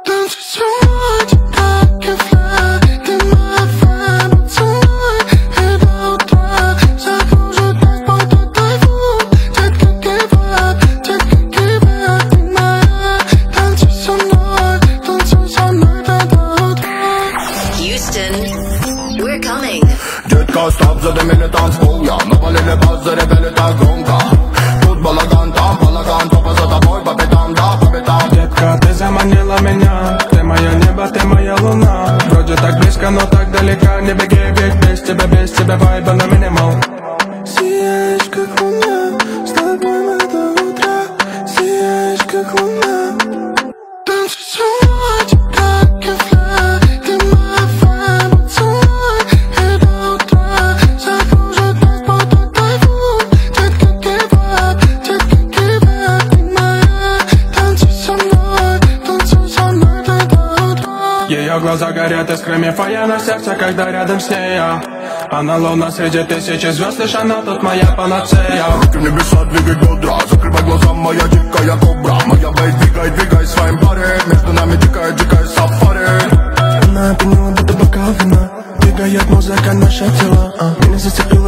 Танцуй со мной, как и флаг. Ты моя фэн, поцелуй. И до утра закружит нас под тайфун. Детка, give up, ты моя. Танцуй со мной до утра. Houston, we're coming. Детка, стоп, задымили танцпол. Я навалили бас, заревели так громко. Тут балаган, там балаган, топа за тобой по пятам, да, по пятам. Детка, ты заманила меня, ты мое небо, ты моя луна. Вроде так близко, но так далеко. Не беги, ведь без тебя вайба на минимал. Сияешь, как луна, с тобой мы до утра. Сияешь, как луна. Танцуй со мной, как и флаг. Ты моя фэн, поцелуй. И до утра закружит нас под тайфун. Детка, give up, ты моя. Танцуй со мной до утра. Ее глаза горят искрами фая на сердце, когда рядом с ней я. Она луна среди тысячи звезд, лишь она тут моя панацея. Руки в небеса, двигай бедра. Закрывай глаза, моя дикая кобра. Моя бейт, двигай своим паре. Между нами дикая сафари. Она опьянела, будто бокал вина. Двигает музыка наши тела. Меня зацепила